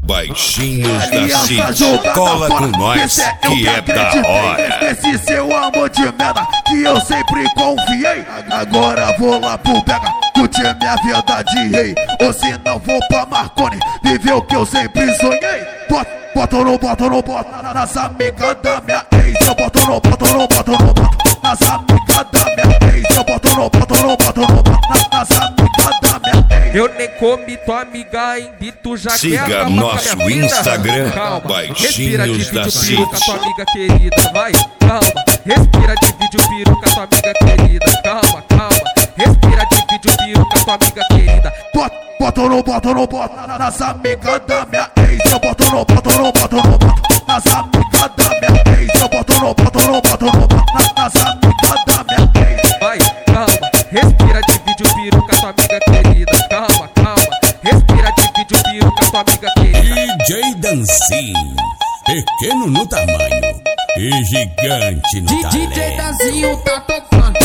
Baixinhos da City, cola com nós que é da hora. Esse seu amor de merda que eu sempre confiei. Agora vou lá pro Pega, curtir minha vida de rei. Ou se não vou pra Marconi, viver o que eu sempre sonhei. Bota nas amigas da minha ex. Eu boto nas amigas da minha ex. Eu boto nas amigas da minha ex. Eu nem comi tua amiga ainda e tu já siga quer acabar nosso com a minha vida. Instagram, Calma, respira Baixinhos de da vídeo peru com a City. tua amiga querida, vai, calma. Respira de vídeo peru com a tua amiga querida, calma. Respira de vídeo peru com a tua amiga querida. Bota nas amigas da minha ex. Eu boto nas amigas da minha ex. Eu boto nas amigas da minha ex. Vai, calma, respira de vídeo peru com a tua amiga querida, calma. Respira de vídeo peru com a tua amiga querida. DJ Dancinho, pequeno no tamanho e gigante no talento. DJ Dancinho tá tocando.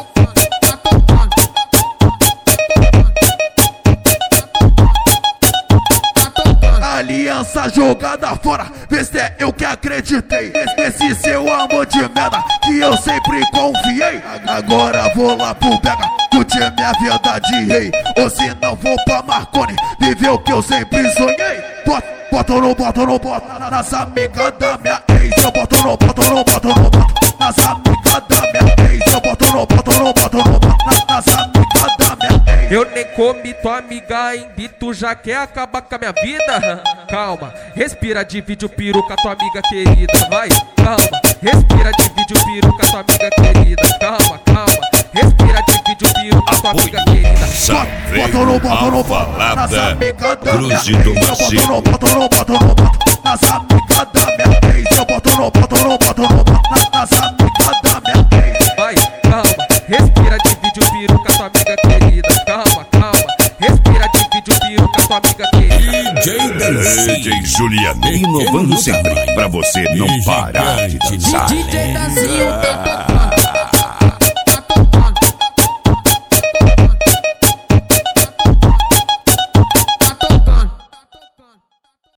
Aliança jogada fora, vê se é eu que acreditei. Esse seu amor de merda que eu sempre confiei. Agora vou lá pro Pega, curtir minha vida de rei. Ou se não vou pra Marconi, viver o que eu sempre sonhei. Bota nas amigas da minha ex. Eu boto nas amigas da minha ex. Eu boto nas amigas da minha ex. Eu nem comi tua amiga ainda e tu já quer acabar com a minha vida? Calma, respira de vídeo peru com a tua amiga querida, vai, calma. Respira de vídeo peru com a tua amiga querida, calma. Respira de vídeo peru com a tua amiga querida. Saveiro, Alvalada, Cruz do Macio. Eu boto nas amigas da minha ex. Eu boto nas amigas da minha ex. Vai, calma, respira de vídeo peru com a tua amiga querida, calma. Respira de vídeo peru com a tua amiga querida. DJ Dancinho, DJ Juliano, inovando sempre pra você não parar de dançar. DJ Dancinho tá tocando.